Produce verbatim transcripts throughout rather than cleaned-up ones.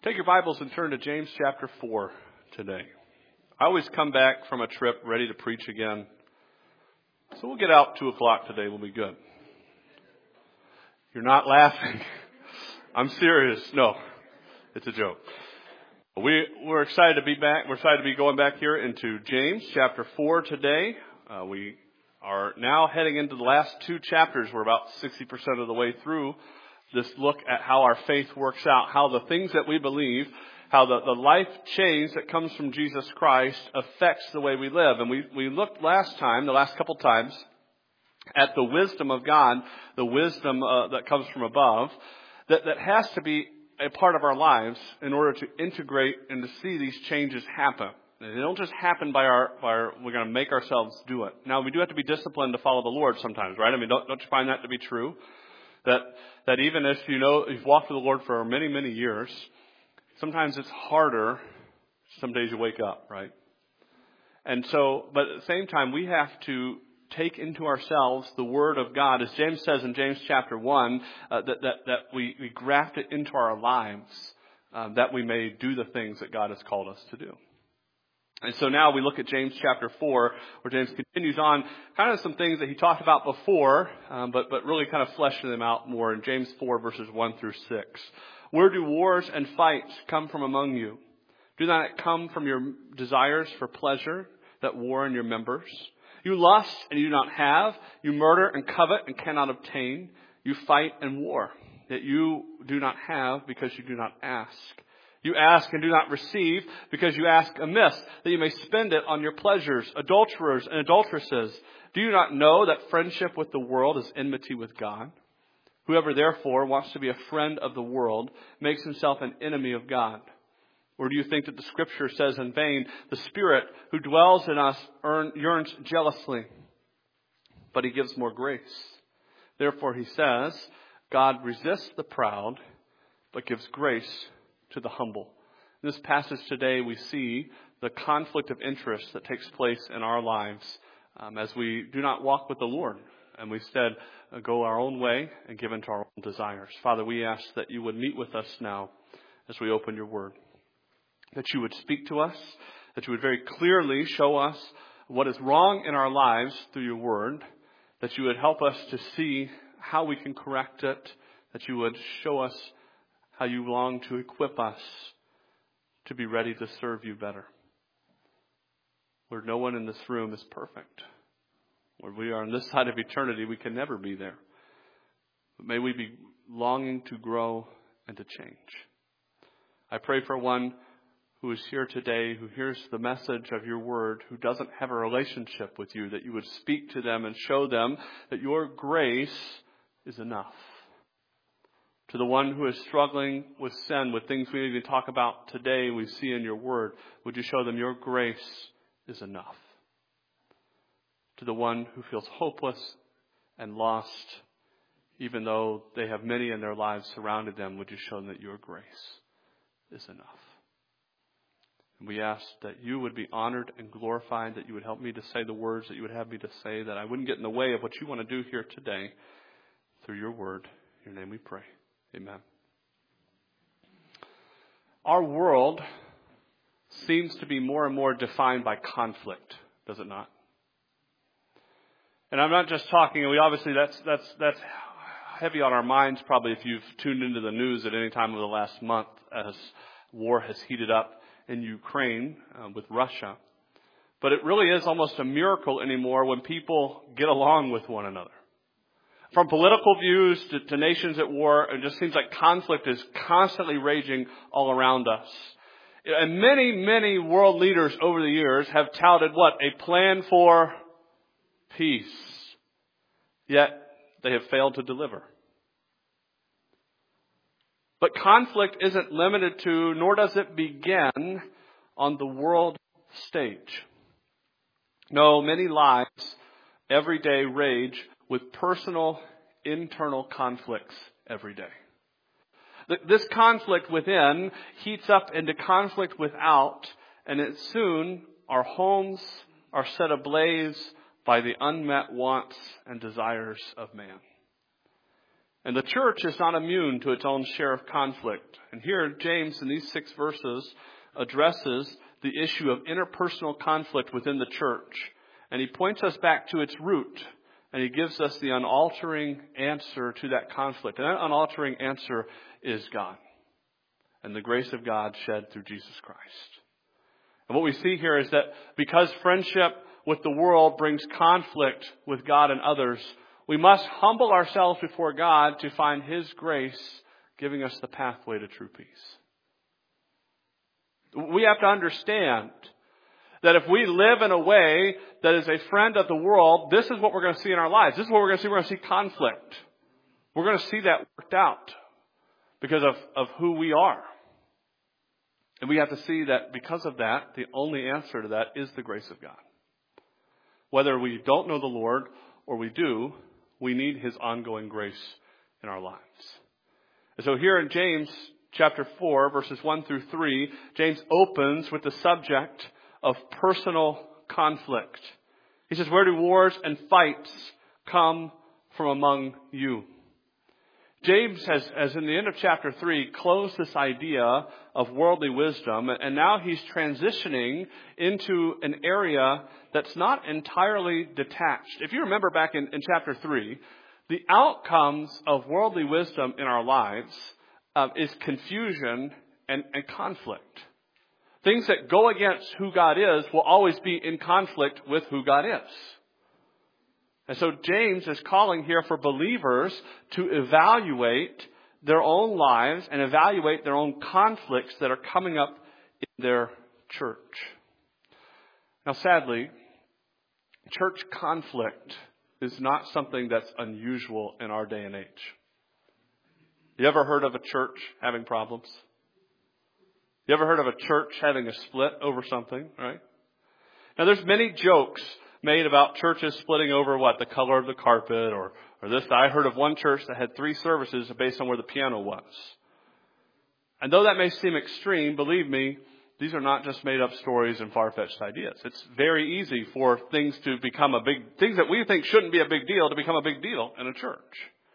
Take your Bibles and turn to James chapter four today. I always come back from a trip ready to preach again. So we'll get out two o'clock today. We'll be good. You're not laughing. I'm serious. No, it's a joke. We, we're excited to be back. We're excited to be going back here into James chapter four today. Uh, we are now heading into the last two chapters. We're about sixty percent of the way through this look at how our faith works out, how the things that we believe, how the, the life change that comes from Jesus Christ affects the way we live. And we, we looked last time, the last couple times, at the wisdom of God, the wisdom uh, that comes from above, that, that has to be a part of our lives in order to integrate and to see these changes happen. They don't just happen by our, by our we're going to make ourselves do it. Now, we do have to be disciplined to follow the Lord sometimes, right? I mean, don't, don't you find that to be true? That that even if you know you've walked with the Lord for many, many years, sometimes it's harder. Some days you wake up, right? And so, but at the same time, we have to take into ourselves the Word of God, as James says in James chapter one, uh, that that that we, we graft it into our lives, um, that we may do the things that God has called us to do. And so now we look at James chapter four, where James continues on kind of some things that he talked about before, um, but, but really kind of fleshing them out more in James four verses one through six. Where do wars and fights come from among you? Do not come from your desires for pleasure that war in your members? You lust and you do not have. You murder and covet and cannot obtain. You fight and war, that you do not have because you do not ask. You ask and do not receive because you ask amiss, that you may spend it on your pleasures. Adulterers and adulteresses, do you not know that friendship with the world is enmity with God? Whoever therefore wants to be a friend of the world makes himself an enemy of God. Or do you think that the Scripture says in vain, the Spirit who dwells in us yearns jealously, but He gives more grace? Therefore He says, God resists the proud, but gives grace to the humble. In this passage today, we see the conflict of interest that takes place in our lives um, as we do not walk with the Lord, and we instead uh, go our own way and give into our own desires. Father, we ask that you would meet with us now as we open your word, that you would speak to us, that you would very clearly show us what is wrong in our lives through your word, that you would help us to see how we can correct it, that you would show us how you long to equip us to be ready to serve you better. Lord, no one in this room is perfect. Lord, we are on this side of eternity. We can never be there. But may we be longing to grow and to change. I pray for one who is here today, who hears the message of your word, who doesn't have a relationship with you, that you would speak to them and show them that your grace is enough. To the one who is struggling with sin, with things we even talk about today, we see in your word, would you show them your grace is enough? To the one who feels hopeless and lost, even though they have many in their lives surrounded them, would you show them that your grace is enough? And we ask that you would be honored and glorified, that you would help me to say the words that you would have me to say, that I wouldn't get in the way of what you want to do here today through your word. In your name we pray. Amen. Our world seems to be more and more defined by conflict, does it not? And I'm not just talking, we obviously that's that's that's heavy on our minds probably if you've tuned into the news at any time over the last month as war has heated up in Ukraine uh, with Russia. But it really is almost a miracle anymore when people get along with one another. From political views to, to nations at war, it just seems like conflict is constantly raging all around us. And many, many world leaders over the years have touted what? A plan for peace. Yet they have failed to deliver. But conflict isn't limited to, nor does it begin on the world stage. No, many lives every day rage with personal, internal conflicts every day. This conflict within heats up into conflict without, and it soon our homes are set ablaze by the unmet wants and desires of man. And the church is not immune to its own share of conflict. And here, James, in these six verses, addresses the issue of interpersonal conflict within the church. And he points us back to its root. And he gives us the unaltering answer to that conflict. And that unaltering answer is God. And the grace of God shed through Jesus Christ. And what we see here is that because friendship with the world brings conflict with God and others, we must humble ourselves before God to find His grace giving us the pathway to true peace. We have to understand that if we live in a way that is a friend of the world, this is what we're going to see in our lives. This is what we're going to see. We're going to see conflict. We're going to see that worked out because of, of who we are. And we have to see that because of that, the only answer to that is the grace of God. Whether we don't know the Lord or we do, we need His ongoing grace in our lives. And so here in James chapter four, verses one through three, James opens with the subject of personal conflict. He says, where do wars and fights come from among you? James has, as in the end of chapter three, closed this idea of worldly wisdom, and now he's transitioning into an area that's not entirely detached. If you remember back in, in chapter three, the outcomes of worldly wisdom in our lives uh, is confusion and, and conflict. Things that go against who God is will always be in conflict with who God is. And so James is calling here for believers to evaluate their own lives and evaluate their own conflicts that are coming up in their church. Now, sadly, church conflict is not something that's unusual in our day and age. You ever heard of a church having problems? You ever heard of a church having a split over something, right? Now, there's many jokes made about churches splitting over what? The color of the carpet or, or this. I heard of one church that had three services based on where the piano was. And though that may seem extreme, believe me, these are not just made up stories and far-fetched ideas. It's very easy for things to become a big, things that we think shouldn't be a big deal to become a big deal in a church.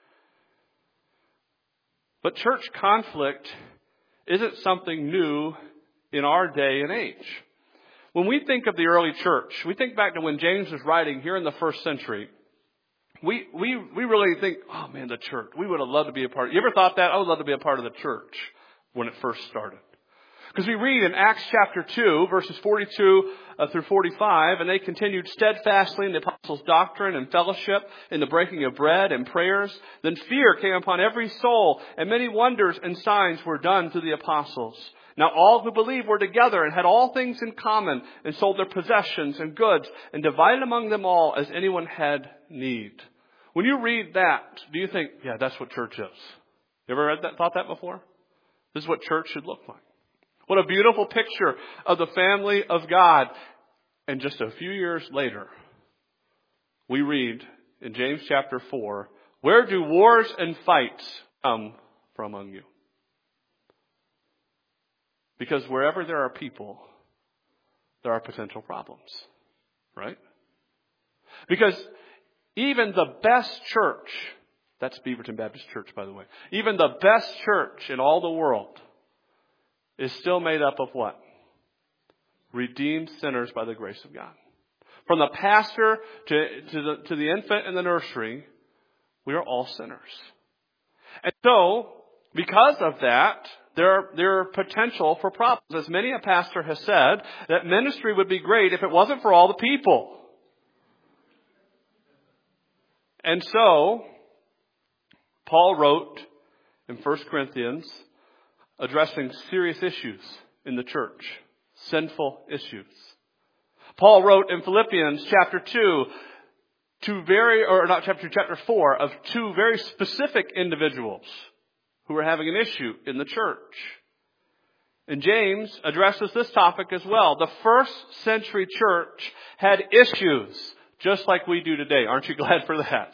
But church conflict isn't something new in our day and age. When we think of the early church, we think back to when James was writing here in the first century. We we we really think, oh man, the church. We would have loved to be a part. You ever thought that? I would love to be a part of the church when it first started. Because we read in Acts chapter two, verses forty-two uh, through forty-five, and they continued steadfastly in the apostles' doctrine and fellowship, in the breaking of bread and prayers. Then fear came upon every soul, and many wonders and signs were done through the apostles. Now all who believed were together and had all things in common, and sold their possessions and goods, and divided among them all as anyone had need. When you read that, do you think, yeah, that's what church is? You ever read that, thought that before? This is what church should look like. What a beautiful picture of the family of God. And just a few years later, we read in James chapter four, where do wars and fights come from among you? Because wherever there are people, there are potential problems, right? Because even the best church, that's Beaverton Baptist Church, by the way, even the best church in all the world is still made up of what? Redeemed sinners by the grace of God. From the pastor to, to, the, to the infant in the nursery, we are all sinners. And so, because of that, there are, there are potential for problems. As many a pastor has said, that ministry would be great if it wasn't for all the people. And so, Paul wrote in First Corinthians, addressing serious issues in the church, sinful issues. Paul wrote in Philippians chapter two, two very, or not chapter two, chapter four, of two very specific individuals who were having an issue in the church. And James addresses this topic as well. The first century church had issues just like we do today. Aren't you glad for that?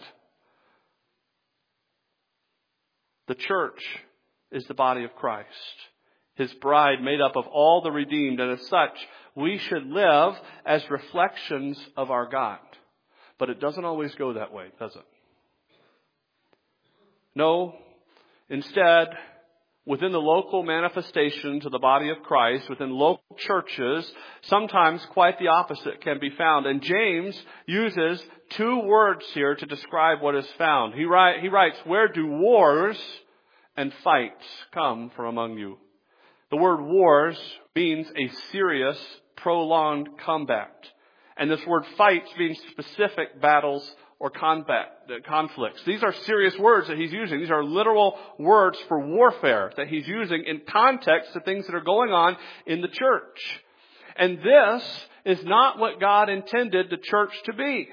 The church is the body of Christ, His bride made up of all the redeemed. And as such, we should live as reflections of our God. But it doesn't always go that way, does it? No, instead, within the local manifestations of the body of Christ, within local churches, sometimes quite the opposite can be found. And James uses two words here to describe what is found. He, write, he writes, where do wars and fights come from among you? The word wars means a serious, prolonged combat. And this word fights means specific battles or combat, conflicts. These are serious words that he's using. These are literal words for warfare that he's using in context to things that are going on in the church. And this is not what God intended the church to be.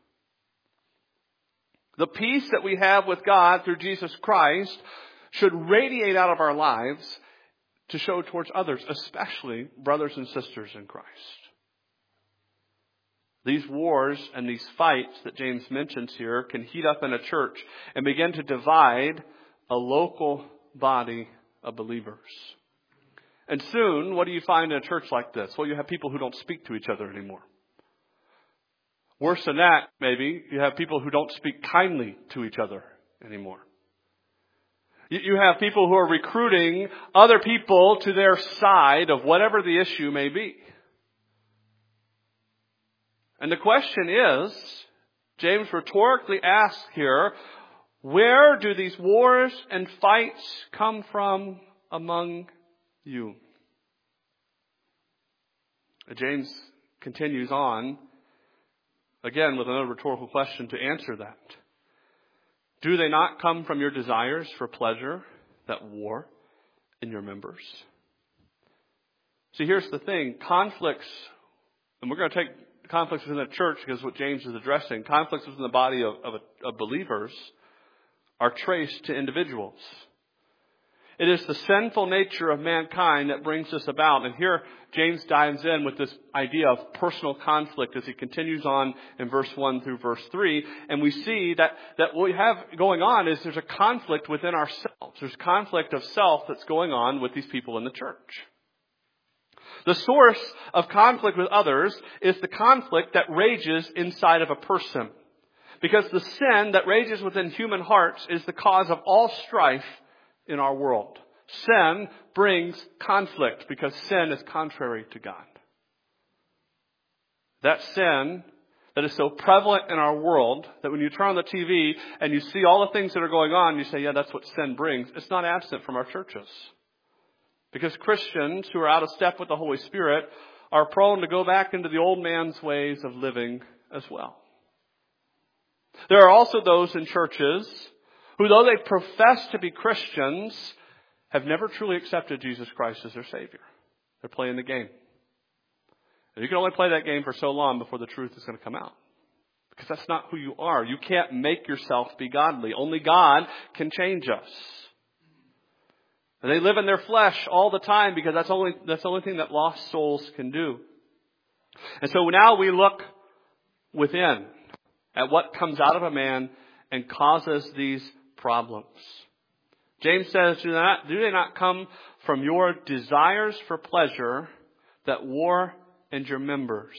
The peace that we have with God through Jesus Christ should radiate out of our lives to show towards others, especially brothers and sisters in Christ. These wars and these fights that James mentions here can heat up in a church and begin to divide a local body of believers. And soon, what do you find in a church like this? Well, you have people who don't speak to each other anymore. Worse than that, maybe, you have people who don't speak kindly to each other anymore. You have people who are recruiting other people to their side of whatever the issue may be. And the question is, James rhetorically asks here, where do these wars and fights come from among you? James continues on, again with another rhetorical question to answer that. Do they not come from your desires for pleasure that war in your members? See, here's the thing. Conflicts, and we're going to take conflicts within the church because what James is addressing, conflicts within the body of, of, of believers are traced to individuals. It is the sinful nature of mankind that brings this about. And here James dives in with this idea of personal conflict as he continues on in verse one through verse three. And we see that, that what we have going on is there's a conflict within ourselves. There's conflict of self that's going on with these people in the church. The source of conflict with others is the conflict that rages inside of a person. Because the sin that rages within human hearts is the cause of all strife in our world. Sin brings conflict because sin is contrary to God. That sin that is so prevalent in our world that when you turn on the T V and you see all the things that are going on, you say, yeah, that's what sin brings. It's not absent from our churches. Because Christians who are out of step with the Holy Spirit are prone to go back into the old man's ways of living as well. There are also those in churches who, though they profess to be Christians, have never truly accepted Jesus Christ as their Savior. They're playing the game. And you can only play that game for so long before the truth is going to come out. Because that's not who you are. You can't make yourself be godly. Only God can change us. And they live in their flesh all the time because that's only that's the only thing that lost souls can do. And so now we look within at what comes out of a man and causes these problems. James says, do, not, do they not come from your desires for pleasure that war in your members?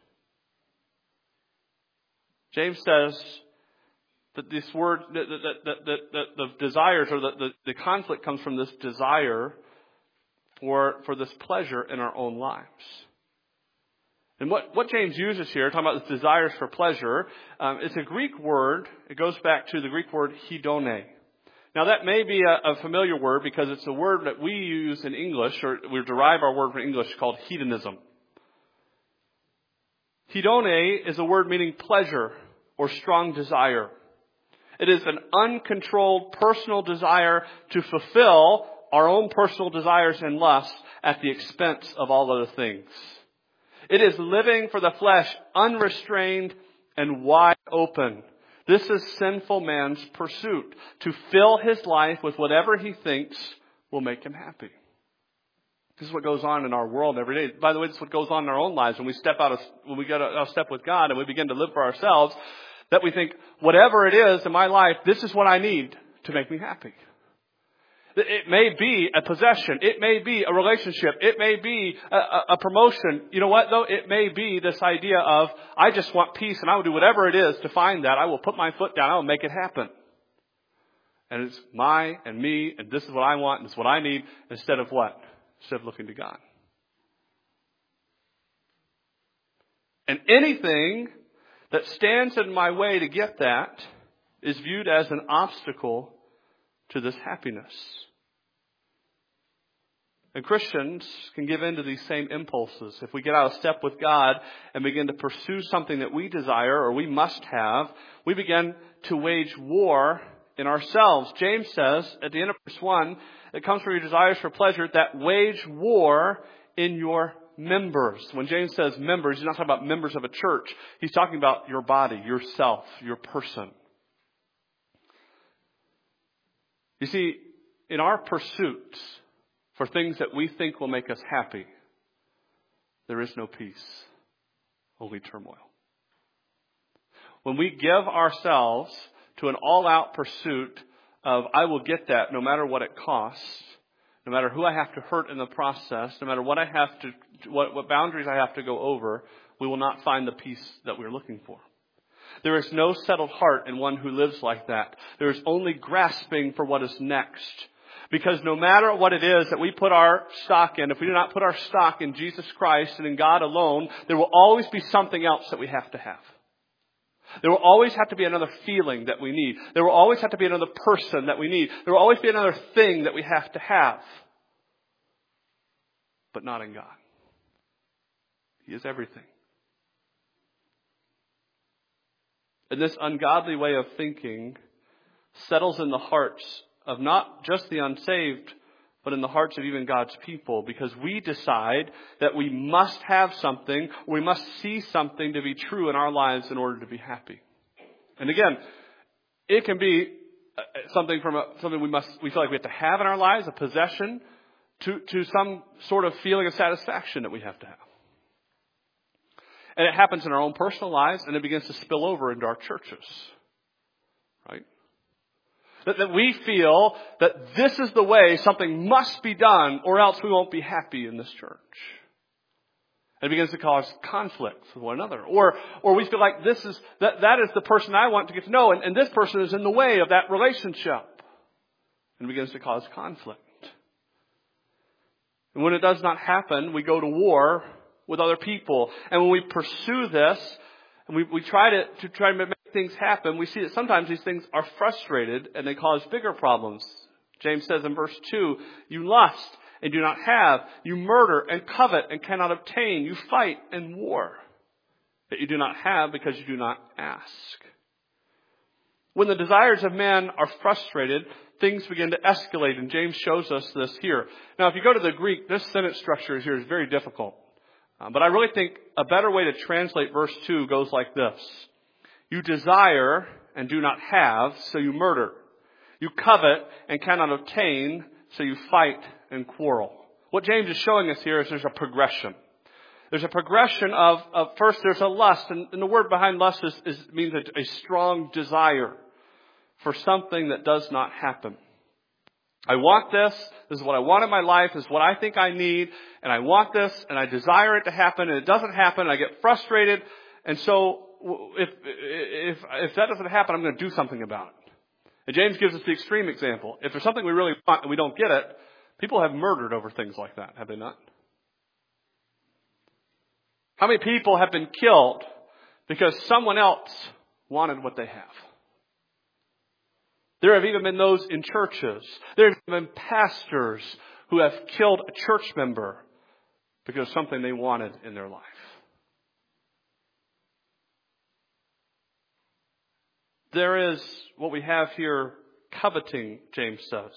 James says that this word, that, that, that, that, that the desires or the, the, the conflict comes from this desire for, for this pleasure in our own lives. And what, what James uses here, talking about this desires for pleasure, um, it's a Greek word. It goes back to the Greek word hedone. Now that may be a, a familiar word because it's a word that we use in English, or we derive our word from English called hedonism. Hedone is a word meaning pleasure or strong desire. It is an uncontrolled personal desire to fulfill our own personal desires and lusts at the expense of all other things. It is living for the flesh unrestrained and wide open. This is sinful man's pursuit, to fill his life with whatever he thinks will make him happy. This is what goes on in our world every day. By the way, this is what goes on in our own lives when we step out of, when we get out of step with God and we begin to live for ourselves, that we think, whatever it is in my life, this is what I need to make me happy. It may be a possession. It may be a relationship. It may be a, a, a promotion. You know what, though? It may be this idea of, I just want peace and I will do whatever it is to find that. I will put my foot down. I will make it happen. And it's my and me, and this is what I want, and this is what I need, instead of what? Instead of looking to God. And anything that stands in my way to get that is viewed as an obstacle to this happiness. And Christians can give in to these same impulses. If we get out of step with God and begin to pursue something that we desire or we must have, we begin to wage war in ourselves. James says at the end of verse one, it comes from your desires for pleasure that wage war in your members. When James says members, he's not talking about members of a church. He's talking about your body, yourself, your person. You see, in our pursuits for things that we think will make us happy, there is no peace, only turmoil. When we give ourselves to an all-out pursuit of, I will get that no matter what it costs, no matter who I have to hurt in the process, no matter what I have to, what, what boundaries I have to go over, we will not find the peace that we're looking for. There is no settled heart in one who lives like that. There is only grasping for what is next. Because no matter what it is that we put our stock in, if we do not put our stock in Jesus Christ and in God alone, there will always be something else that we have to have. There will always have to be another feeling that we need. There will always have to be another person that we need. There will always be another thing that we have to have. But not in God. He is everything. And this ungodly way of thinking settles in the hearts of not just the unsaved, but in the hearts of even God's people, because we decide that we must have something, we must see something to be true in our lives in order to be happy. And again, it can be something from a, something we must we feel like we have to have in our lives, a possession, to to some sort of feeling of satisfaction that we have to have. And it happens in our own personal lives, and it begins to spill over into our churches, right? That, that we feel that this is the way something must be done, or else we won't be happy in this church. And it begins to cause conflict with one another. Or or we feel like this is that, that is the person I want to get to know, and, and this person is in the way of that relationship. And it begins to cause conflict. And when it does not happen, we go to war with other people. And when we pursue this, and we, we try to, to try to make things happen, we see that sometimes these things are frustrated and they cause bigger problems. James says in verse two, you lust and do not have. You murder and covet and cannot obtain. You fight and war that you do not have because you do not ask. When the desires of man are frustrated, things begin to escalate, and James shows us this here. Now, if you go to the Greek, this sentence structure here is very difficult. Um, but I really think a better way to translate verse two goes like this. You desire and do not have, so you murder. You covet and cannot obtain, so you fight and quarrel. What James is showing us here is there's a progression. There's a progression of, of first there's a lust, and, and the word behind lust is, is means a, a strong desire for something that does not happen. I want this. This is what I want in my life. This is what I think I need. And I want this and I desire it to happen, and it doesn't happen. And I get frustrated. And so if, if, if that doesn't happen, I'm going to do something about it. And James gives us the extreme example. If there's something we really want and we don't get it, people have murdered over things like that, have they not? How many people have been killed because someone else wanted what they have? There have even been those in churches. There have been pastors who have killed a church member because of something they wanted in their life. There is what we have here, coveting, James says.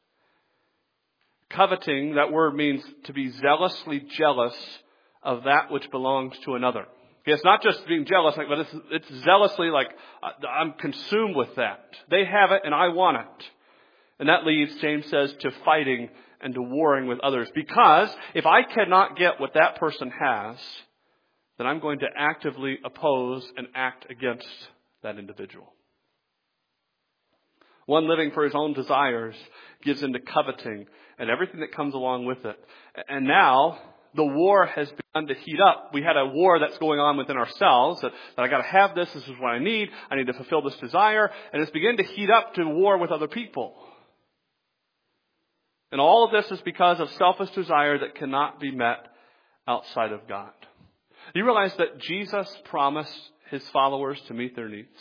Coveting, that word means to be zealously jealous of that which belongs to another. Okay, it's not just being jealous, but it's, it's zealously like, I'm consumed with that. They have it and I want it. And that leads, James says, to fighting and to warring with others. Because if I cannot get what that person has, then I'm going to actively oppose and act against that individual. One living for his own desires gives into coveting and everything that comes along with it. And now the war has begun to heat up. We had a war that's going on within ourselves, that, that I got to have this, this is what I need, I need to fulfill this desire, and it's beginning to heat up to war with other people. And all of this is because of selfish desire that cannot be met outside of God. Do you realize that Jesus promised his followers to meet their needs?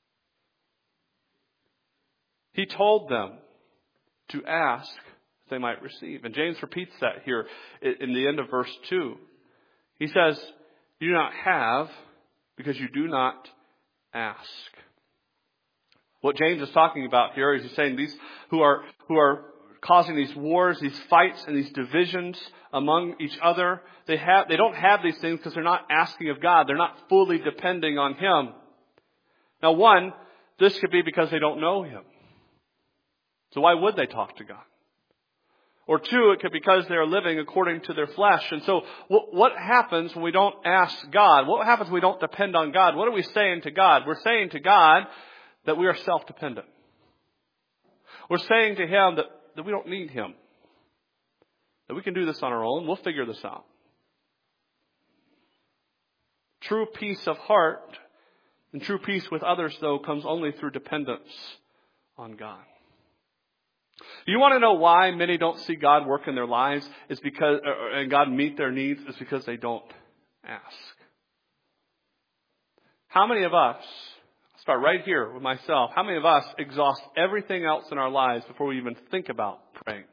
He told them to ask they might receive. And James repeats that here in the end of verse two. He says, you do not have because you do not ask. What James is talking about here is he's saying these who are who are causing these wars, these fights, and these divisions among each other, they have they don't have these things because they're not asking of God. They're not fully depending on Him. Now, one, this could be because they don't know Him. So why would they talk to God? Or two, it could be because they're living according to their flesh. And so what happens when we don't ask God? What happens when we don't depend on God? What are we saying to God? We're saying to God that we are self-dependent. We're saying to Him that, that we don't need Him. That we can do this on our own. We'll figure this out. True peace of heart and true peace with others, though, comes only through dependence on God. You want to know why many don't see God work in their lives? Is because, and God meet their needs, is because they don't ask. How many of us, I'll start right here with myself, how many of us exhaust everything else in our lives before we even think about praying?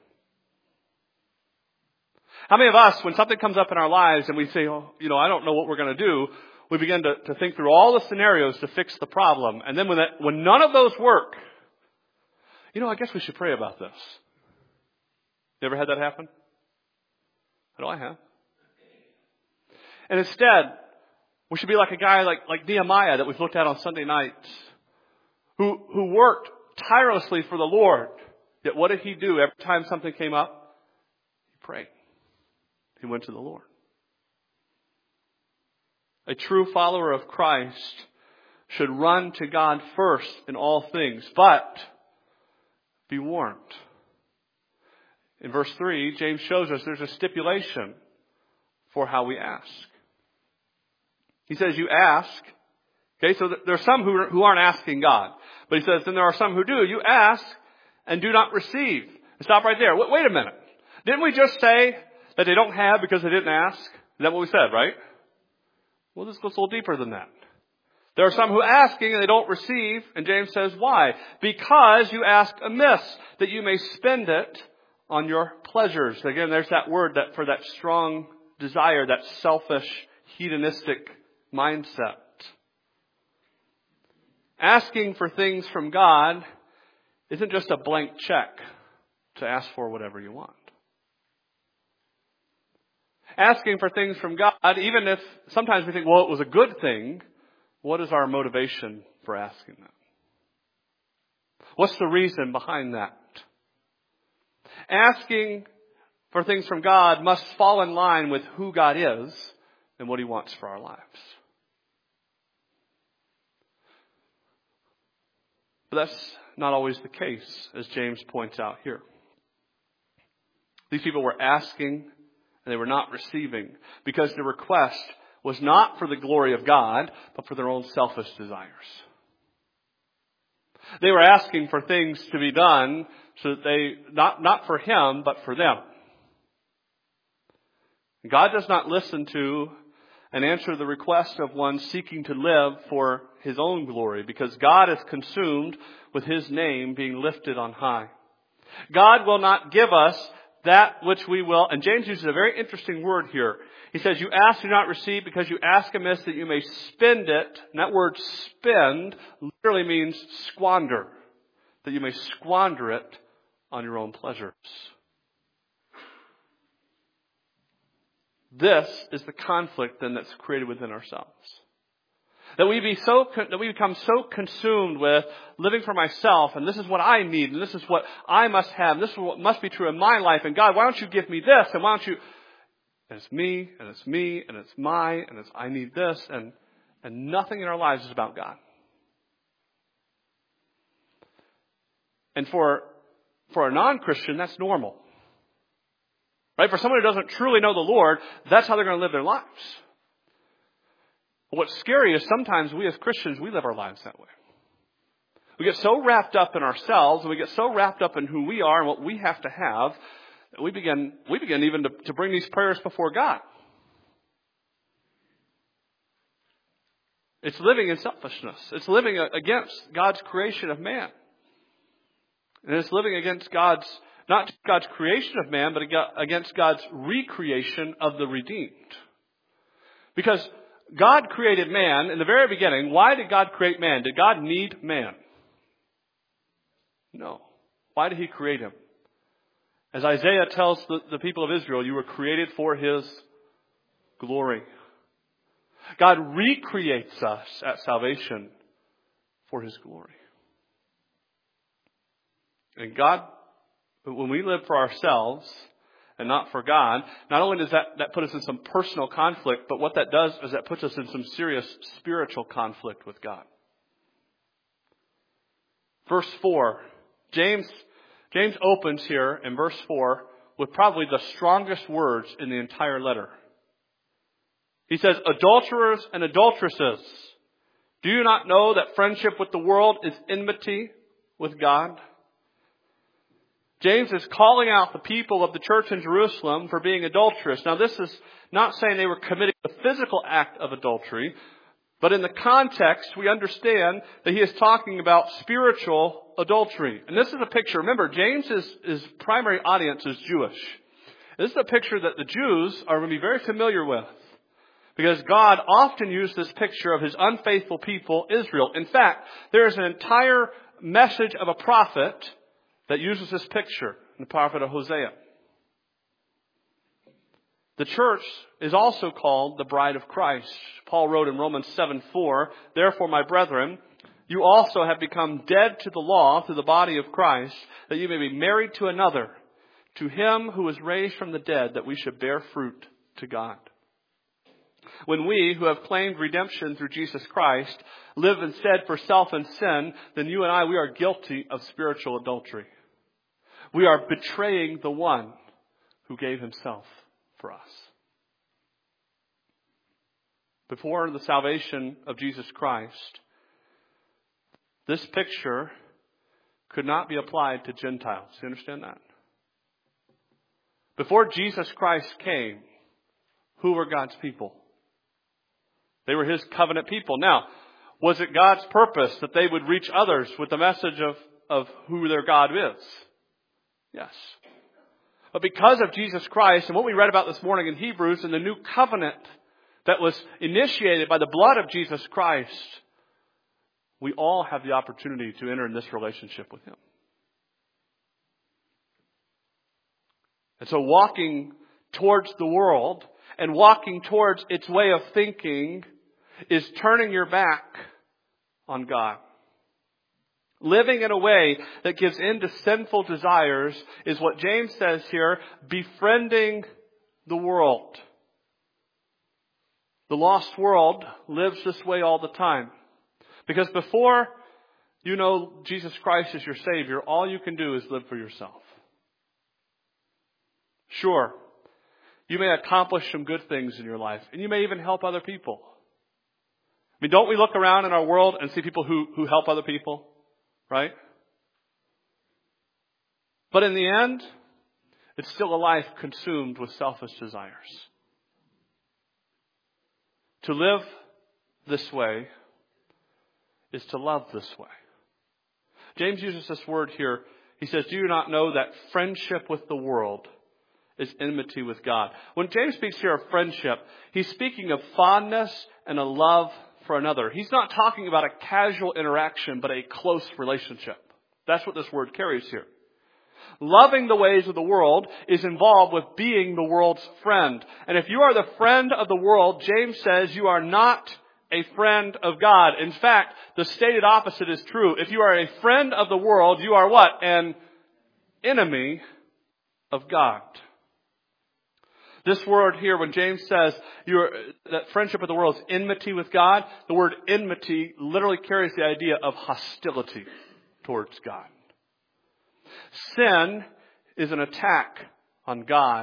How many of us, when something comes up in our lives and we say, oh, you know, I don't know what we're going to do, we begin to, to think through all the scenarios to fix the problem. And then when that, when none of those work, you know, I guess we should pray about this. You ever had that happen? I know I have. And instead, we should be like a guy like, like Nehemiah that we've looked at on Sunday nights, who, who worked tirelessly for the Lord. Yet what did he do? Every time something came up, he prayed. He went to the Lord. A true follower of Christ should run to God first in all things, but be warned. In verse three, James shows us there's a stipulation for how we ask. He says, you ask. Okay, so there are some who, who aren't asking God. But he says, then there are some who do. You ask and do not receive. And stop right there. Wait, wait a minute. Didn't we just say that they don't have because they didn't ask? Is that what we said, right? Well, this goes a little deeper than that. There are some who are asking and they don't receive. And James says, why? Because you ask amiss, that you may spend it on your pleasures. Again, there's that word that for that strong desire, that selfish, hedonistic mindset. Asking for things from God isn't just a blank check to ask for whatever you want. Asking for things from God, even if sometimes we think, well, it was a good thing, what is our motivation for asking that? What's the reason behind that? Asking for things from God must fall in line with who God is and what He wants for our lives. But that's not always the case, as James points out here. These people were asking and they were not receiving because the request was not for the glory of God, but for their own selfish desires. They were asking for things to be done so that they, not, not for Him, but for them. God does not listen to and answer the request of one seeking to live for His own glory, because God is consumed with His name being lifted on high. God will not give us that which we will, and James uses a very interesting word here. He says, you ask, do not receive, because you ask amiss that you may spend it. And that word spend literally means squander. That you may squander it on your own pleasures. This is the conflict then that's created within ourselves. That we be so, that we become so consumed with living for myself, and this is what I need, and this is what I must have, and this is what must be true in my life, and God, why don't you give me this, and why don't you... And it's me, and it's me, and it's my, and it's I need this, and, and nothing in our lives is about God. And for, for a non-Christian, that's normal. Right? For someone who doesn't truly know the Lord, that's how they're going to live their lives. But what's scary is sometimes we as Christians, we live our lives that way. We get so wrapped up in ourselves, and we get so wrapped up in who we are and what we have to have, that we begin, we begin even to, to bring these prayers before God. It's living in selfishness. It's living against God's creation of man. And it's living against God's, not just God's creation of man, but against God's recreation of the redeemed. Because God created man in the very beginning. Why did God create man? Did God need man? No. Why did He create him? As Isaiah tells the, the people of Israel, you were created for His glory. God recreates us at salvation for His glory. And God, when we live for ourselves and not for God, not only does that, that put us in some personal conflict, but what that does is that puts us in some serious spiritual conflict with God. Verse four, James, James opens here in verse four with probably the strongest words in the entire letter. He says, adulterers and adulteresses, do you not know that friendship with the world is enmity with God? James is calling out the people of the church in Jerusalem for being adulterous. Now, this is not saying they were committing the physical act of adultery, but in the context, we understand that he is talking about spiritual adultery. And this is a picture. Remember, James's his primary audience is Jewish. This is a picture that the Jews are going to be very familiar with, because God often used this picture of His unfaithful people, Israel. In fact, there is an entire message of a prophet that uses this picture, the prophet of Hosea. The church is also called the bride of Christ. Paul wrote in Romans seven four, therefore, my brethren, you also have become dead to the law through the body of Christ, that you may be married to another, to Him who was raised from the dead, that we should bear fruit to God. When we, who have claimed redemption through Jesus Christ, live instead for self and sin, then you and I, we are guilty of spiritual adultery. We are betraying the one who gave Himself for us. Before the salvation of Jesus Christ, this picture could not be applied to Gentiles. You understand that? Before Jesus Christ came, who were God's people? They were His covenant people. Now, was it God's purpose that they would reach others with the message of, of who their God is? Yes. But because of Jesus Christ and what we read about this morning in Hebrews and the new covenant that was initiated by the blood of Jesus Christ, we all have the opportunity to enter in this relationship with Him. And so walking towards the world and walking towards its way of thinking is turning your back on God. Living in a way that gives in to sinful desires is what James says here, befriending the world. The lost world lives this way all the time. Because before you know Jesus Christ as your Savior, all you can do is live for yourself. Sure, you may accomplish some good things in your life, and you may even help other people. I mean, don't we look around in our world and see people who, who help other people? Right? But in the end, it's still a life consumed with selfish desires. To live this way is to love this way. James uses this word here. He says, do you not know that friendship with the world is enmity with God? When James speaks here of friendship, he's speaking of fondness and a love for another. He's not talking about a casual interaction, but a close relationship. That's what this word carries here. Loving the ways of the world is involved with being the world's friend. And if you are the friend of the world, James says you are not a friend of God. In fact, the stated opposite is true. If you are a friend of the world, you are what? An enemy of God. This word here, when James says you're, that friendship with the world is enmity with God, the word enmity literally carries the idea of hostility towards God. Sin is an attack on God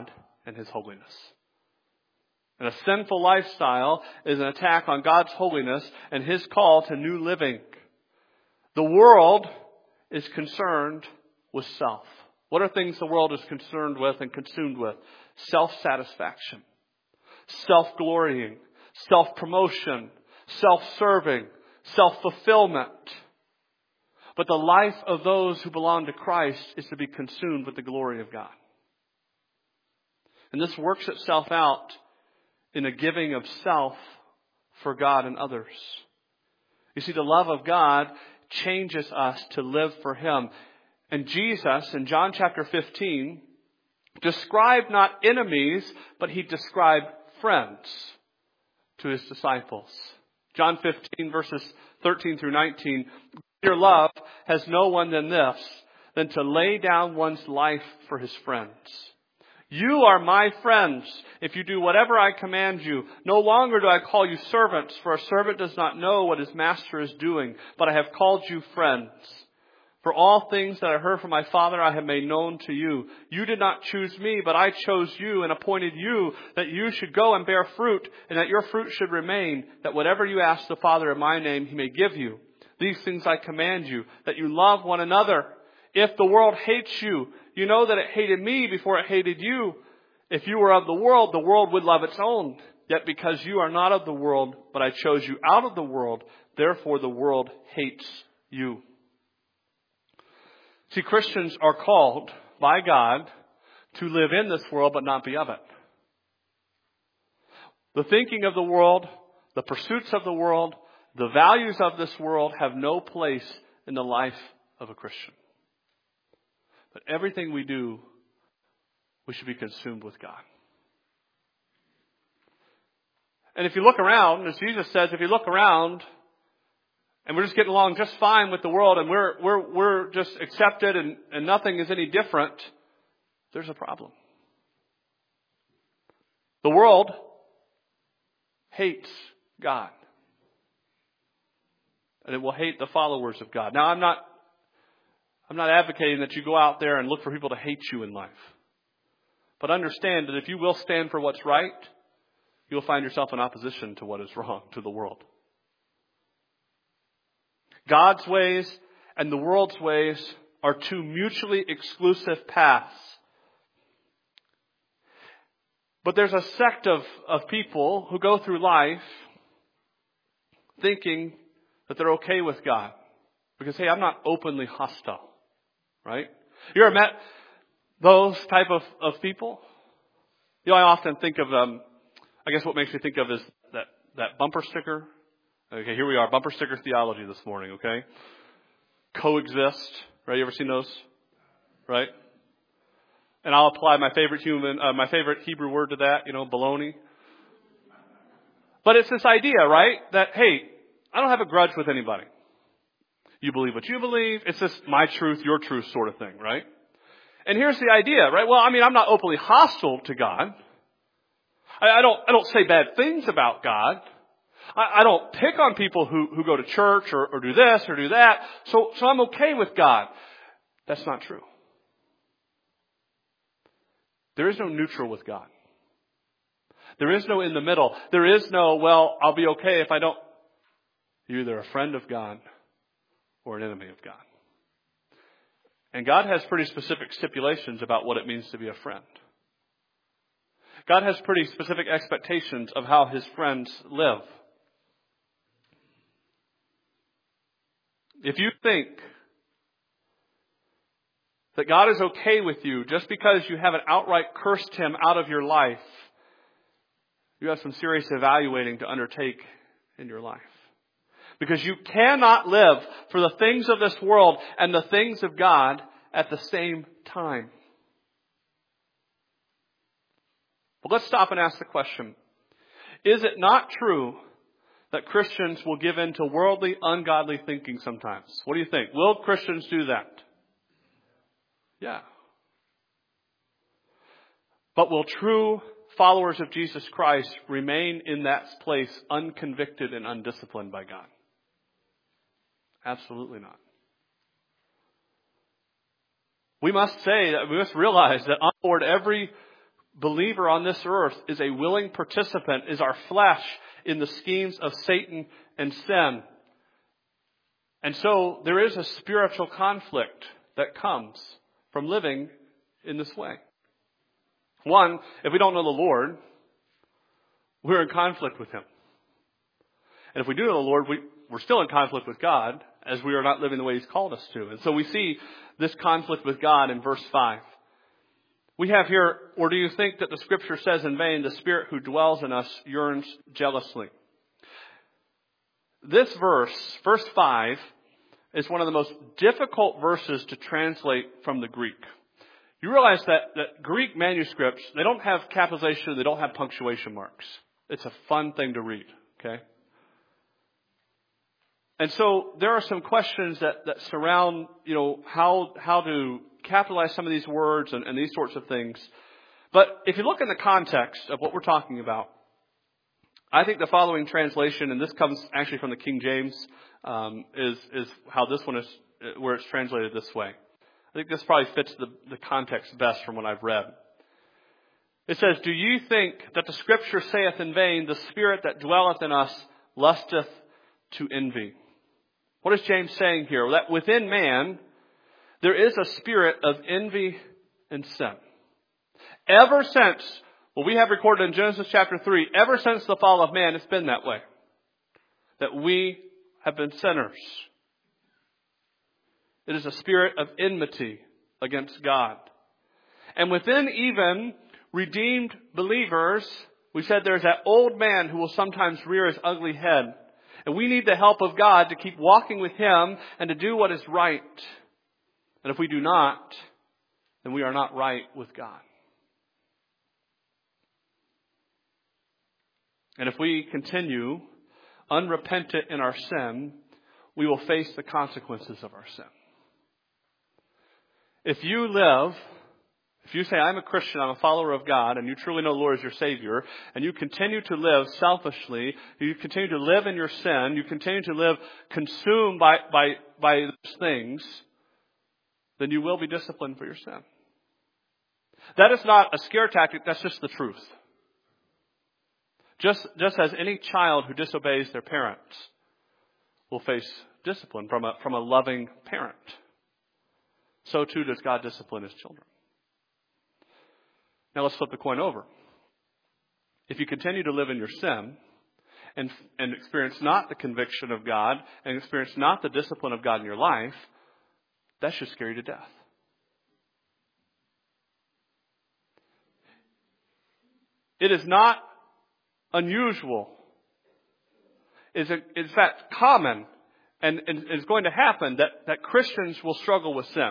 and His holiness. And a sinful lifestyle is an attack on God's holiness and His call to new living. The world is concerned with self. What are things the world is concerned with and consumed with? Self-satisfaction, self-glorying, self-promotion, self-serving, self-fulfillment. But the life of those who belong to Christ is to be consumed with the glory of God. And this works itself out in a giving of self for God and others. You see, the love of God changes us to live for Him. And Jesus, in John chapter fifteen, described not enemies, but He described friends to His disciples. John fifteen, verses thirteen through nineteen. Greater love has no one than this, than to lay down one's life for his friends. You are my friends if you do whatever I command you. No longer do I call you servants, for a servant does not know what his master is doing, but I have called you friends. For all things that I heard from my Father I have made known to you. You did not choose me, but I chose you and appointed you that you should go and bear fruit, and that your fruit should remain, that whatever you ask the Father in my name He may give you. These things I command you, that you love one another. If the world hates you, you know that it hated me before it hated you. If you were of the world, the world would love its own. Yet because you are not of the world, but I chose you out of the world, therefore the world hates you. See, Christians are called by God to live in this world but not be of it. The thinking of the world, the pursuits of the world, the values of this world have no place in the life of a Christian. But everything we do, we should be consumed with God. And if you look around, as Jesus says, if you look around and we're just getting along just fine with the world and we're we're we're just accepted and, and nothing is any different, there's a problem. The world hates God. And it will hate the followers of God. Now, I'm not I'm not advocating that you go out there and look for people to hate you in life. But understand that if you will stand for what's right, you'll find yourself in opposition to what is wrong, to the world. God's ways and the world's ways are two mutually exclusive paths. But there's a sect of, of people who go through life thinking that they're okay with God. Because, hey, I'm not openly hostile. Right? You ever met those type of, of people? You know, I often think of, um, I guess what makes me think of is that, that bumper sticker. Okay, here we are, bumper sticker theology this morning, okay? Coexist, right? You ever seen those? Right? And I'll apply my favorite human, uh, my favorite Hebrew word to that, you know, baloney. But it's this idea, right? That, hey, I don't have a grudge with anybody. You believe what you believe. It's just my truth, your truth sort of thing, right? And here's the idea, right? Well, I mean, I'm not openly hostile to God. I, I don't, I don't say bad things about God. I, I don't pick on people who, who go to church or, or do this or do that. So, so I'm okay with God. That's not true. There is no neutral with God. There is no in the middle. There is no, well, I'll be okay if I don't. You're either a friend of God or an enemy of God. And God has pretty specific stipulations about what it means to be a friend. God has pretty specific expectations of how His friends live. If you think that God is okay with you just because you haven't outright cursed Him out of your life, you have some serious evaluating to undertake in your life. Because you cannot live for the things of this world and the things of God at the same time. But let's stop and ask the question. Is it not true that Christians will give in to worldly, ungodly thinking sometimes? What do you think? Will Christians do that? Yeah. But will true followers of Jesus Christ remain in that place unconvicted and undisciplined by God? Absolutely not. We must say that we must realize that on board every believer on this earth is a willing participant, is our flesh in the schemes of Satan and sin. And so there is a spiritual conflict that comes from living in this way. One, if we don't know the Lord, we're in conflict with Him. And if we do know the Lord, we, we're still in conflict with God, as we are not living the way He's called us to. And so we see this conflict with God in verse five. We have here, or do you think that the Scripture says in vain, the Spirit who dwells in us yearns jealously? This verse, verse five, is one of the most difficult verses to translate from the Greek. You realize that, that Greek manuscripts, they don't have capitalization, they don't have punctuation marks. It's a fun thing to read, okay? And so there are some questions that, that surround, you know, how how to capitalize some of these words and, and these sorts of things. But if you look in the context of what we're talking about, I think the following translation, and this comes actually from the King James, um, is is how this one is, where it's translated this way. I think this probably fits the, the context best from what I've read. It says, "Do you think that the Scripture saith in vain, the Spirit that dwelleth in us lusteth to envy?" What is James saying here? That within man, there is a spirit of envy and sin. Ever since, well, we have recorded in Genesis chapter three, ever since the fall of man, it's been that way. That we have been sinners. It is a spirit of enmity against God. And within even redeemed believers, we said there's that old man who will sometimes rear his ugly head. And we need the help of God to keep walking with Him and to do what is right. And if we do not, then we are not right with God. And if we continue unrepentant in our sin, we will face the consequences of our sin. If you live, if you say, I'm a Christian, I'm a follower of God, and you truly know the Lord as your Savior, and you continue to live selfishly, you continue to live in your sin, you continue to live consumed by, by, by those things, then you will be disciplined for your sin. That is not a scare tactic, that's just the truth. Just, just as any child who disobeys their parents will face discipline from a, from a loving parent, so too does God discipline His children. Now let's flip the coin over. If you continue to live in your sin and, and experience not the conviction of God and experience not the discipline of God in your life, that should scare you to death. It is not unusual. It is in fact common and, and it's going to happen that, that Christians will struggle with sin.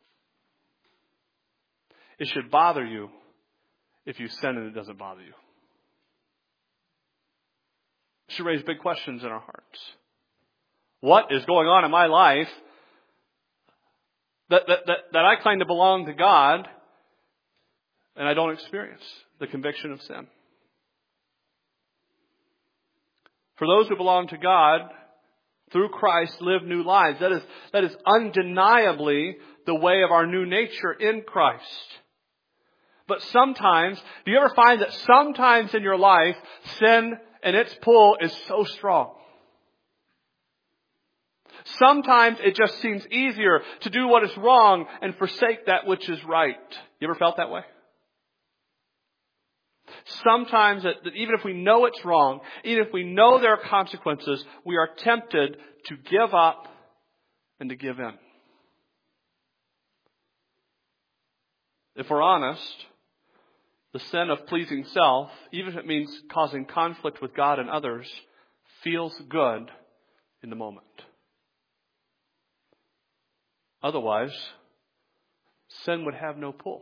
It should bother you if you sin and it doesn't bother you. It should raise big questions in our hearts. What is going on in my life that, that, that, that I claim to belong to God and I don't experience the conviction of sin? For those who belong to God, through Christ, live new lives. That is, that is undeniably the way of our new nature in Christ. But sometimes, do you ever find that sometimes in your life, sin and its pull is so strong? Sometimes it just seems easier to do what is wrong and forsake that which is right. You ever felt that way? Sometimes, that, that even if we know it's wrong, even if we know there are consequences, we are tempted to give up and to give in. If we're honest, the sin of pleasing self, even if it means causing conflict with God and others, feels good in the moment. Otherwise, sin would have no pull.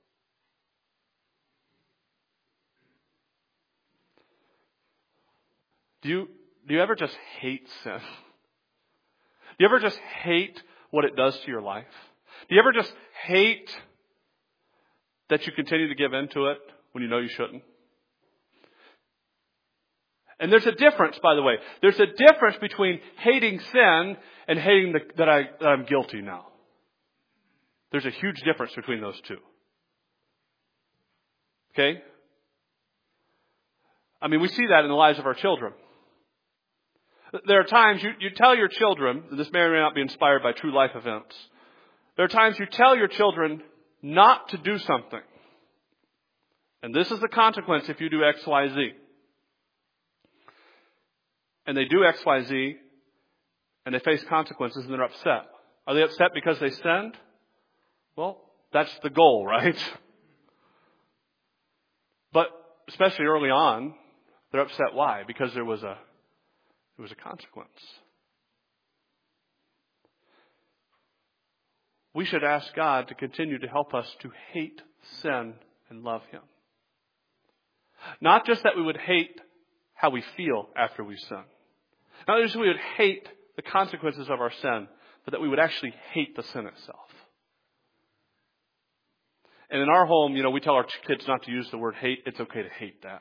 Do you, do you ever just hate sin? Do you ever just hate what it does to your life? Do you ever just hate that you continue to give in to it when you know you shouldn't? And there's a difference, by the way. There's a difference between hating sin and hating the, that, I, that I'm guilty now. There's a huge difference between those two. Okay? I mean, we see that in the lives of our children. There are times you, you tell your children, and this may or may not be inspired by true life events. There are times you tell your children not to do something. And this is the consequence if you do X, Y, Z. And they do X, Y, Z, and they face consequences and they're upset. Are they upset because they sinned? Well, that's the goal, right? But especially early on, they're upset. Why? Because there was a there was a consequence. We should ask God to continue to help us to hate sin and love Him. Not just that we would hate how we feel after we sin. Not just that we would hate the consequences of our sin, but that we would actually hate the sin itself. And in our home, you know, we tell our kids not to use the word hate. It's okay to hate that.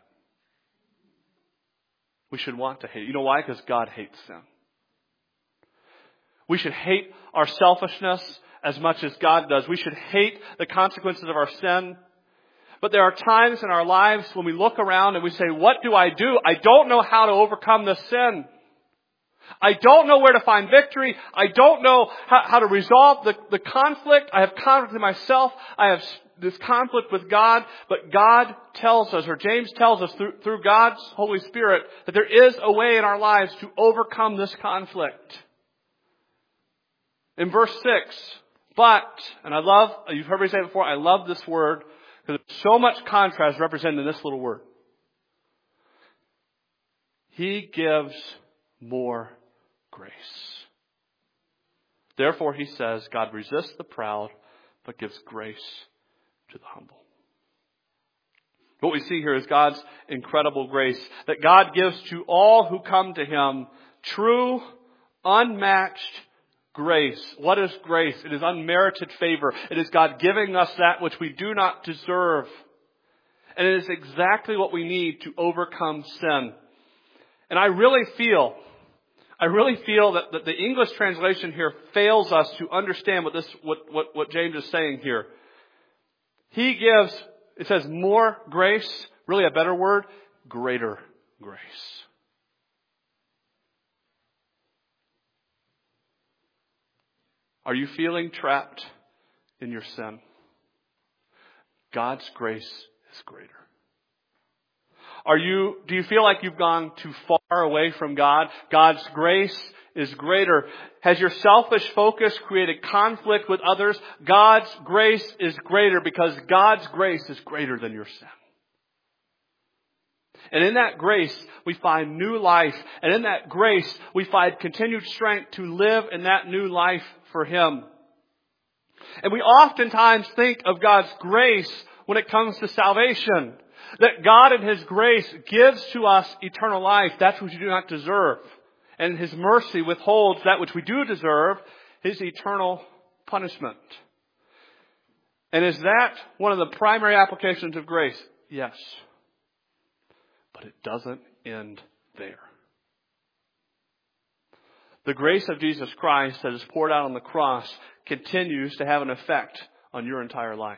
We should want to hate. You know why? Because God hates sin. We should hate our selfishness as much as God does. We should hate the consequences of our sin. But there are times in our lives when we look around and we say, what do I do? I don't know how to overcome this sin. I don't know where to find victory. I don't know how, how to resolve the, the conflict. I have conflict with myself. I have this conflict with God. But God tells us, or James tells us through, through God's Holy Spirit, that there is a way in our lives to overcome this conflict. In verse six, but, and I love, you've heard me say it before, I love this word because there's so much contrast represented in this little word. He gives more grace. Therefore, he says, God resists the proud, but gives grace to the humble. What we see here is God's incredible grace that God gives to all who come to Him. True, unmatched grace. What is grace? It is unmerited favor. It is God giving us that which we do not deserve. And it is exactly what we need to overcome sin. And I really feel, I really feel that, that the English translation here fails us to understand what this, what, what, what James is saying here. He gives, it says more grace, really a better word, greater grace. Are you feeling trapped in your sin? God's grace is greater. Are you, do you feel like you've gone too far away from God? God's grace is greater. Has your selfish focus created conflict with others? God's grace is greater because God's grace is greater than your sin. And in that grace, we find new life. And in that grace, we find continued strength to live in that new life for Him. And we oftentimes think of God's grace when it comes to salvation. That God in His grace gives to us eternal life. That's what we do not deserve. And His mercy withholds that which we do deserve, His eternal punishment. And is that one of the primary applications of grace? Yes. But it doesn't end there. The grace of Jesus Christ that is poured out on the cross continues to have an effect on your entire life.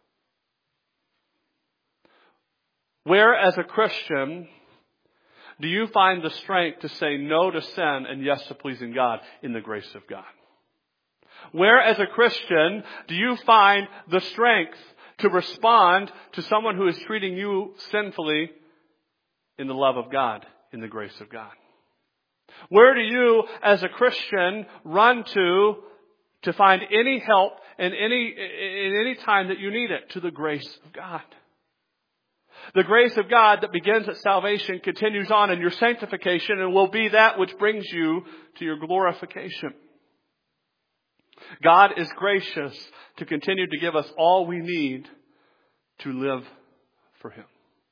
Where, as a Christian, do you find the strength to say no to sin and yes to pleasing God? In the grace of God. Where, as a Christian, do you find the strength to respond to someone who is treating you sinfully? In the love of God, in the grace of God. Where do you, as a Christian, run to to find any help in any in any time that you need it? To the grace of God. The grace of God that begins at salvation continues on in your sanctification and will be that which brings you to your glorification. God is gracious to continue to give us all we need to live for Him.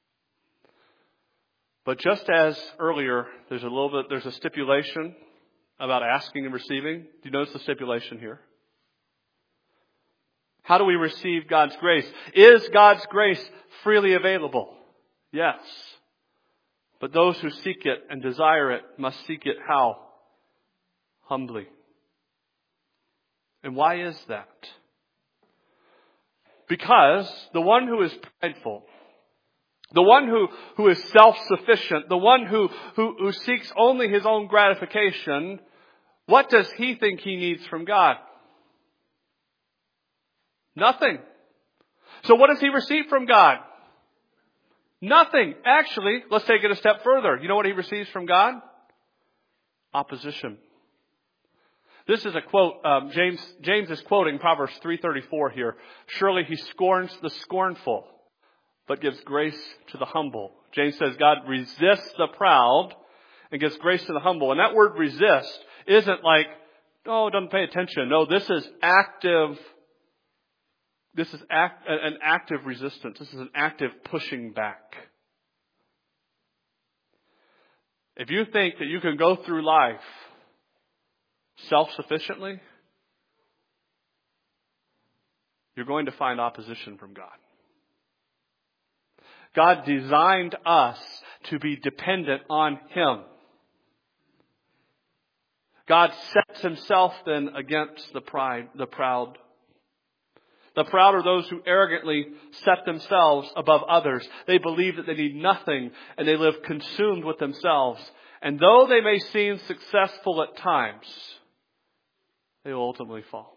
But just as earlier, there's a little bit, there's a stipulation about asking and receiving. Do you notice the stipulation here? How do we receive God's grace? Is God's grace freely available? Yes. But those who seek it and desire it must seek it how? Humbly. And why is that? Because the one who is prideful, The one who, who is self-sufficient, the one who, who, who seeks only his own gratification, what does he think he needs from God? Nothing. So what does he receive from God? Nothing. Actually, let's take it a step further. You know what he receives from God? Opposition. This is a quote. Um, James James is quoting Proverbs three thirty-four here. Surely he scorns the scornful, but gives grace to the humble. James says God resists the proud and gives grace to the humble. And that word resist isn't like, oh, doesn't pay attention. No, this is active. This is act, an active resistance. This is an active pushing back. If you think that you can go through life self-sufficiently, you're going to find opposition from God. God designed us to be dependent on Him. God sets Himself then against the pride, the proud. The proud are those who arrogantly set themselves above others. They believe that they need nothing and they live consumed with themselves. And though they may seem successful at times, they will ultimately fall.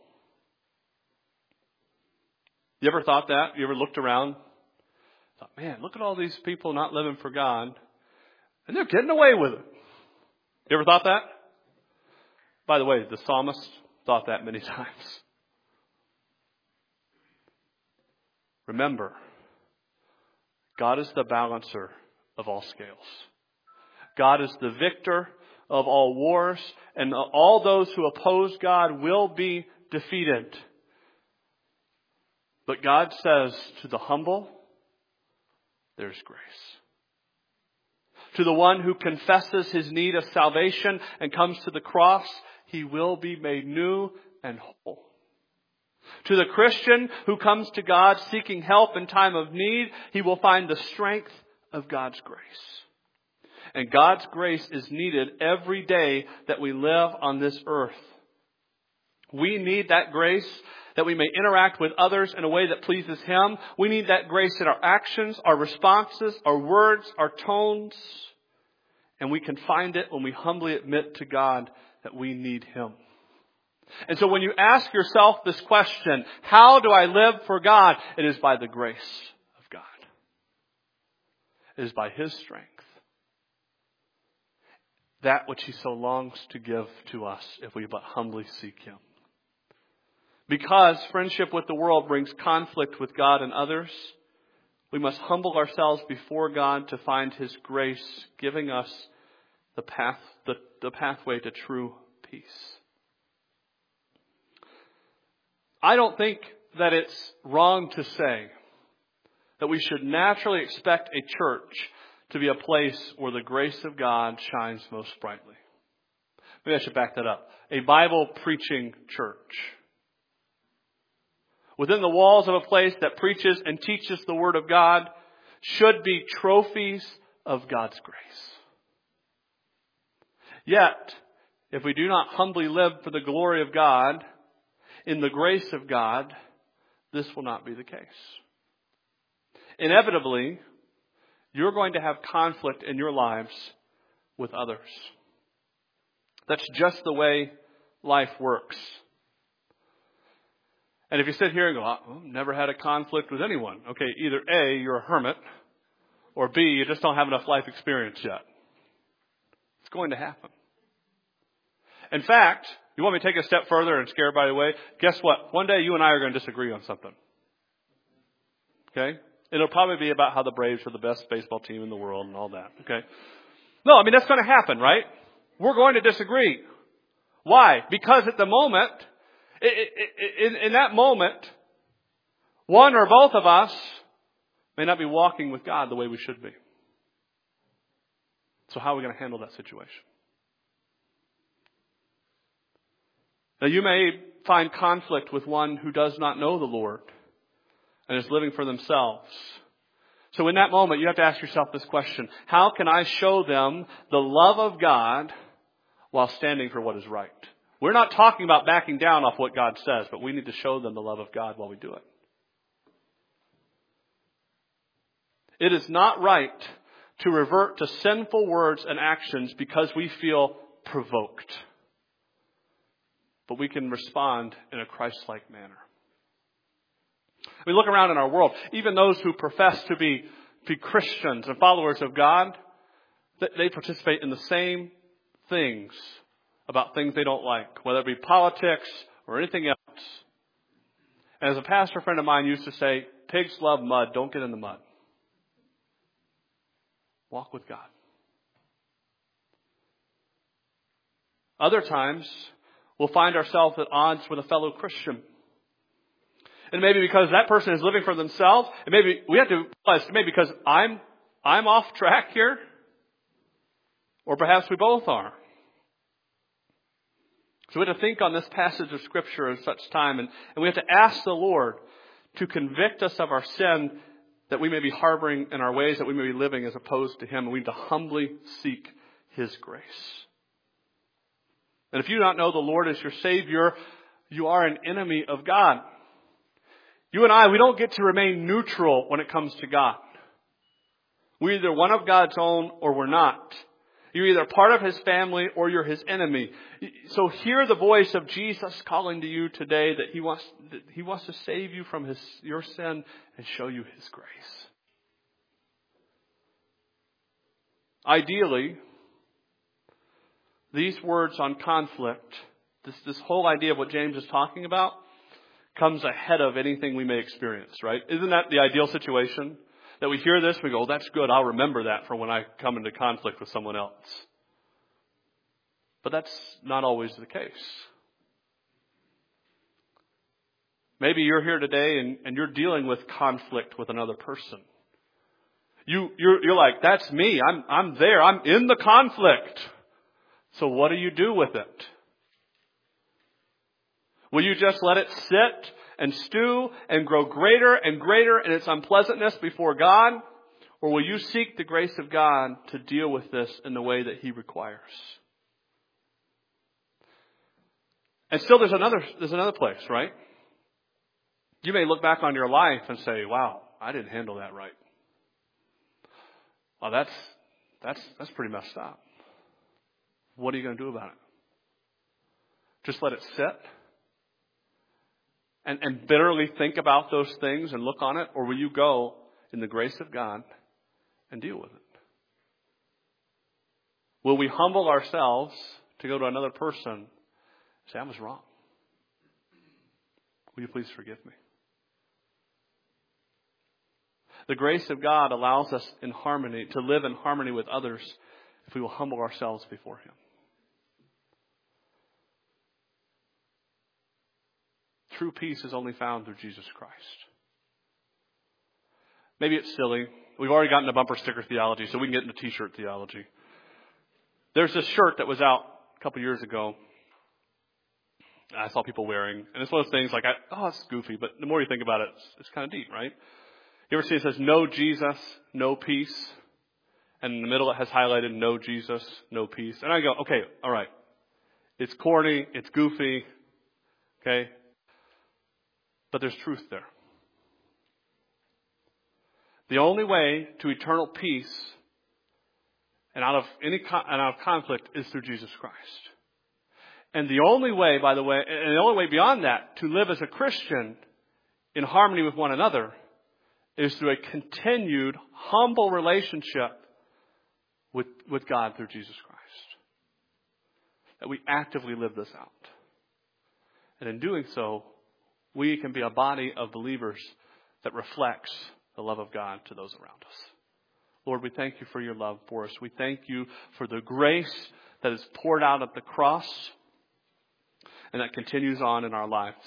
You ever thought that? You ever looked around? Thought, man, look at all these people not living for God. And they're getting away with it. You ever thought that? By the way, the psalmist thought that many times. Remember, God is the balancer of all scales. God is the victor of all wars, and all those who oppose God will be defeated. But God says to the humble, there's grace. To the one who confesses his need of salvation and comes to the cross, he will be made new and whole. To the Christian who comes to God seeking help in time of need, he will find the strength of God's grace. And God's grace is needed every day that we live on this earth. We need that grace that we may interact with others in a way that pleases Him. We need that grace in our actions, our responses, our words, our tones. And we can find it when we humbly admit to God that we need Him. And so when you ask yourself this question, how do I live for God? It is by the grace of God. It is by His strength. That which He so longs to give to us if we but humbly seek Him. Because friendship with the world brings conflict with God and others, we must humble ourselves before God to find His grace, giving us the path, the, the pathway to true peace. I don't think that it's wrong to say that we should naturally expect a church to be a place where the grace of God shines most brightly. Maybe I should back that up. A Bible preaching church. Within the walls of a place that preaches and teaches the Word of God should be trophies of God's grace. Yet, if we do not humbly live for the glory of God, in the grace of God, this will not be the case. Inevitably, you're going to have conflict in your lives with others. That's just the way life works. And if you sit here and go, oh, I've never had a conflict with anyone. Okay, either A, you're a hermit, or B, you just don't have enough life experience yet. It's going to happen. In fact, you want me to take a step further and scare everybody away? Guess what? One day you and I are going to disagree on something. Okay? It'll probably be about how the Braves are the best baseball team in the world and all that. Okay? No, I mean, that's going to happen, right? We're going to disagree. Why? Because at the moment, in, in that moment, one or both of us may not be walking with God the way we should be. So how are we going to handle that situation? Now, you may find conflict with one who does not know the Lord and is living for themselves. So in that moment, you have to ask yourself this question. How can I show them the love of God while standing for what is right? We're not talking about backing down off what God says, but we need to show them the love of God while we do it. It is not right to revert to sinful words and actions because we feel provoked. But we can respond in a Christ-like manner. We look around in our world, even those who profess to be, be Christians and followers of God, they participate in the same things about things they don't like, whether it be politics or anything else. And as a pastor friend of mine used to say, pigs love mud, don't get in the mud. Walk with God. Other times, we'll find ourselves at odds with a fellow Christian. And maybe because that person is living for themselves, and maybe we have to realize maybe because I'm I'm off track here, or perhaps we both are. So we have to think on this passage of Scripture at such time, and, and we have to ask the Lord to convict us of our sin that we may be harboring in our ways, that we may be living as opposed to Him, and we need to humbly seek His grace. And if you do not know the Lord as your Savior, you are an enemy of God. You and I, we don't get to remain neutral when it comes to God. We're either one of God's own or we're not. You're either part of His family or you're His enemy. So hear the voice of Jesus calling to you today that He wants, that He wants to save you from his, your sin and show you His grace. Ideally, these words on conflict, this, this whole idea of what James is talking about, comes ahead of anything we may experience, right? Isn't that the ideal situation? That we hear this, we go, oh, that's good, I'll remember that for when I come into conflict with someone else. But that's not always the case. Maybe you're here today and, and you're dealing with conflict with another person. You, you're, you're like, that's me, I'm, I'm there, I'm in the conflict. So what do you do with it? Will you just let it sit and stew and grow greater and greater in its unpleasantness before God? Or will you seek the grace of God to deal with this in the way that He requires? And still there's another, there's another place, right? You may look back on your life and say, wow, I didn't handle that right. Well, that's, that's, that's pretty messed up. What are you going to do about it? Just let it sit? And, and bitterly think about those things and look on it? Or will you go in the grace of God and deal with it? Will we humble ourselves to go to another person and say, I was wrong. Will you please forgive me? The grace of God allows us in harmony, to live in harmony with others if we will humble ourselves before Him. True peace is only found through Jesus Christ. Maybe it's silly. We've already gotten a bumper sticker theology, so we can get into t-shirt theology. There's this shirt that was out a couple years ago. I saw people wearing, and it's one of those things like, I, oh, it's goofy, but the more you think about it, it's, it's kind of deep, right? You ever see it says, no Jesus, no peace? And in the middle it has highlighted, no Jesus, no peace. And I go, okay, all right. It's corny, it's goofy, okay? But there's truth there. The only way to eternal peace and out of any con- and out of conflict is through Jesus Christ. And the only way, by the way, and the only way beyond that to live as a Christian in harmony with one another is through a continued, humble relationship with, with God through Jesus Christ. That we actively live this out. And in doing so, we can be a body of believers that reflects the love of God to those around us. Lord, we thank you for your love for us. We thank you for the grace that is poured out at the cross and that continues on in our lives.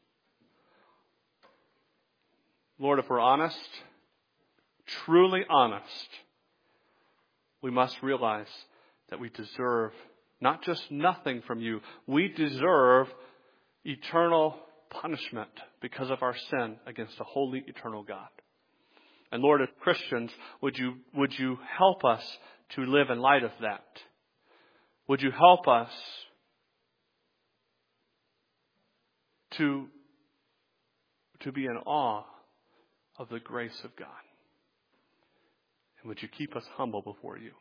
Lord, if we're honest, truly honest, we must realize that we deserve not just nothing from you, we deserve eternal punishment because of our sin against a holy, eternal God. And Lord, as Christians, would you, would you help us to live in light of that? Would you help us to, to be in awe of the grace of God? And would you keep us humble before you?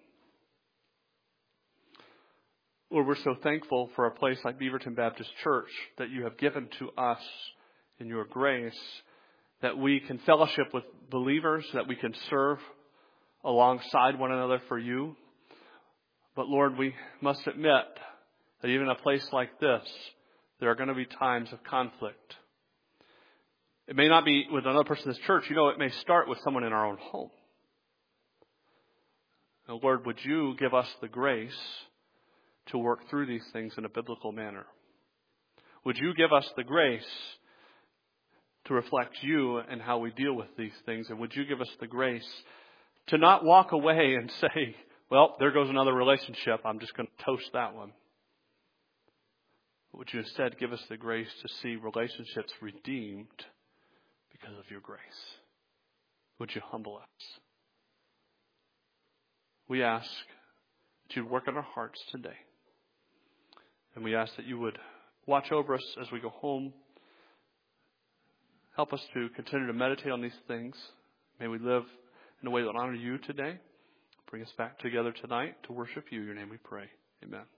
Lord, we're so thankful for a place like Beaverton Baptist Church that you have given to us in your grace, that we can fellowship with believers, that we can serve alongside one another for you. But Lord, we must admit that even in a place like this, there are going to be times of conflict. It may not be with another person in this church. You know, it may start with someone in our own home. And Lord, would you give us the grace to work through these things in a biblical manner? Would you give us the grace to reflect you and how we deal with these things? And would you give us the grace to not walk away and say, well, there goes another relationship, I'm just going to toast that one. But would you instead give us the grace to see relationships redeemed because of your grace? Would you humble us? We ask that you'd work on our hearts today. And we ask that you would watch over us as we go home. Help us to continue to meditate on these things. May we live in a way that will honor you today. Bring us back together tonight to worship you. In your name we pray. Amen.